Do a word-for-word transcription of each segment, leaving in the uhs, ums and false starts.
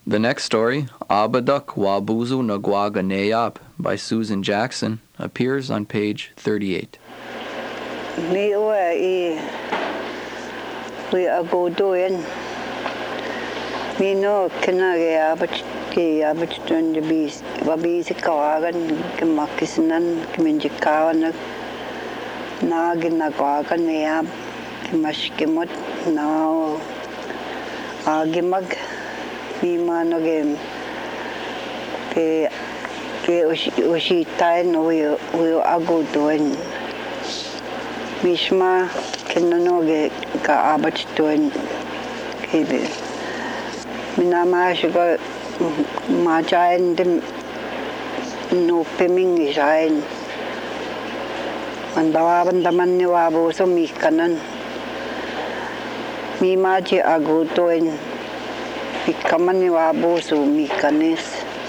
The next story, Abadak Wabuzu Nagwaga Neyap by Susan Jackson, appears on page thirty-eight. Mi ua I we agodoen. Mi no kena ge abat ke abat tun de bis babi se kawagan ke makisnan ke minjikawan na ge nagwaga neyap ke mashkimot na agimag mi mano ge ke ke ushi tai no we we agodoen. Misma kenanoge ka abat tuan kebe minama shiga majain dem no peming isain mandawa bandaman ni wabo so mi kanan mi maji agu tuan mi kaman ni wabo so mi kanes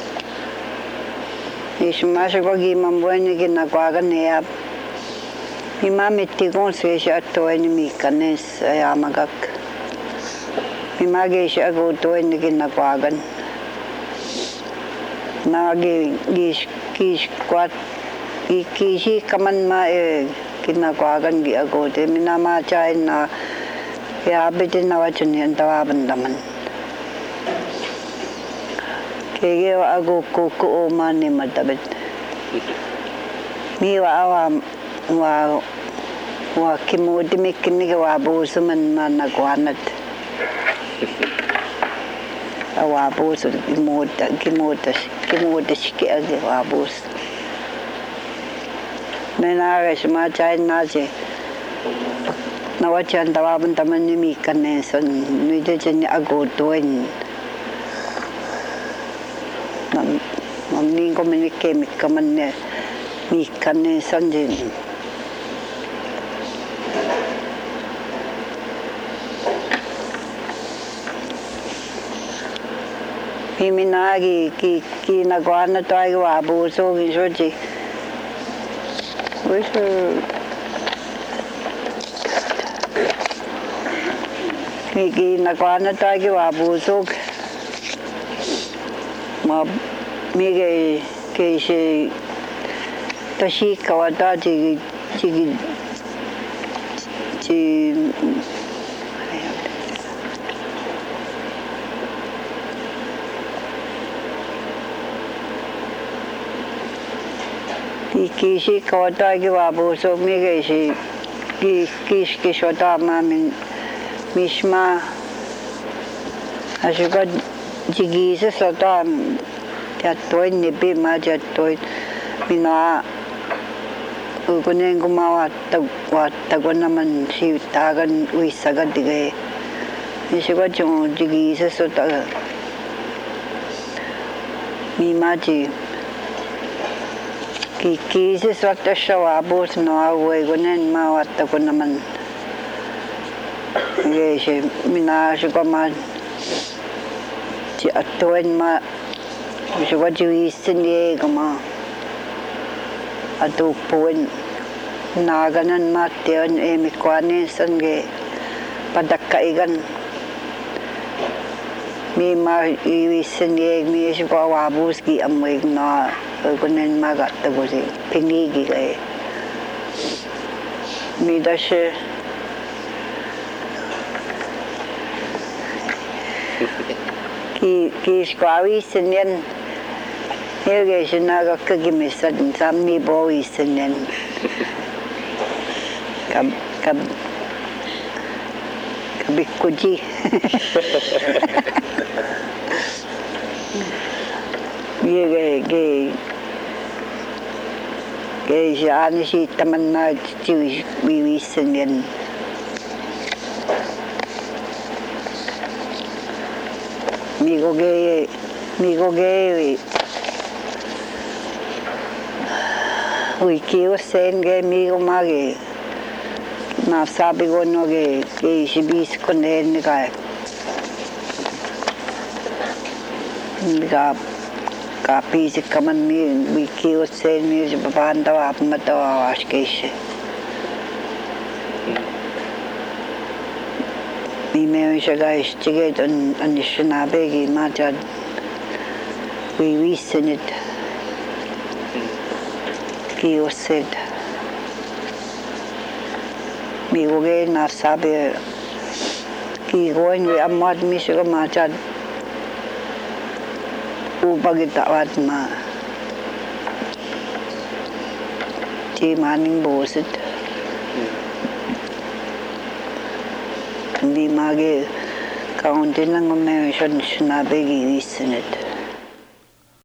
misma shiga gimambuan ni ginagwaga neyap Mima mitigon swesha toen mi kanes ayamagak. Mima gesha go toen ginagwagan. Nagi gish gish kwat gishi kaman ma e ginagwagan gi agote minama chai na ya bitin na wachun yan tawaban daman. Kege wa ago koko o mani matabit. Mi wa awam wa wa kimodi mikini wa busu man managwanat wa busu kimoda kimoda kimoda shiki age wa busu menara shma chai naje na wachan tawaban taman mi kanne son ni de chen agotoin nam nam ni ko me ke mi kamanne mi kanne son de Minagi ki ki nagwana toy wabo so gisoji which ki ki nagwana toy wabo so ma mige ke she tashi kawata ji ji ji Kishi kawata ki wabo so mi gaishi ki kish kishota ma min mishma ashuka jigi se sota ya toy ni be ma ja toy mina ugunen gumawa ta wa ta gona man si tagan uisaga dige mishuka jong jigi se sota mi maji ki ki se swata shawa bos no awe gonen ma wata ko naman ye she mina she ko ma ti atoen ma she ko ji sinye ko ma atu poen naganan ma teon e mi kwane sange padakka igan mi ma i sinye mi she ko wa bos ki amwe na Kunen magat tago si pinigi kay mida siya ki ki skwawi sinyan nilge siya nagakagimisan sa mi bawi sinyan kab kab kabikuji ye ge ge ge siya ano si taman na wiwisan yan migo ge migo ge wiki o sen ge migo mage na sabi ko no ge ge si bis ko nen ka ka kapi si kaman mi wiki o sen mi si babanda wa apmata wa washkesh mi me siya guys tige don anisinabe gi matad viivisenit kiuset mi goge na sabe ki goin we amad mi sega machat u bagitawat ma ti maning boset di mage kauntin lang ngomong siya sinabi giwisenit